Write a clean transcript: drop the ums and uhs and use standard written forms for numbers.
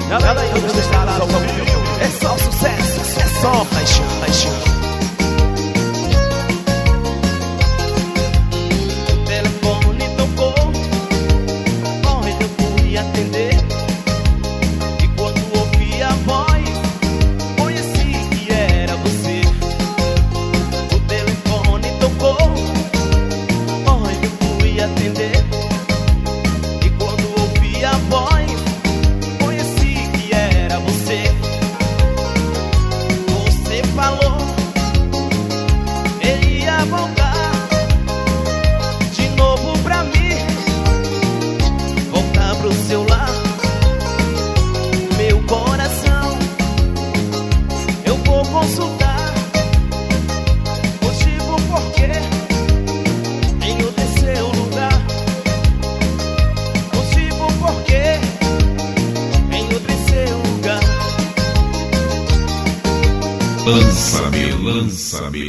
Nada aí, todos estados ao vivo. É só sucesso, é só paixão, paixão. O telefone tocou, corre, eu fui atender. E quando ouvi a voz, conheci que era você. O telefone tocou, corre, eu fui atender. E quando ouvi a voz, conheci que era você. Você falou, ele ia voltar de novo pra mim, voltar pro seu lar. Meu coração, eu vou consultar motivo porque em outro seu lugar. Motivo porque em outro seu lugar. Lança-me, lança-me.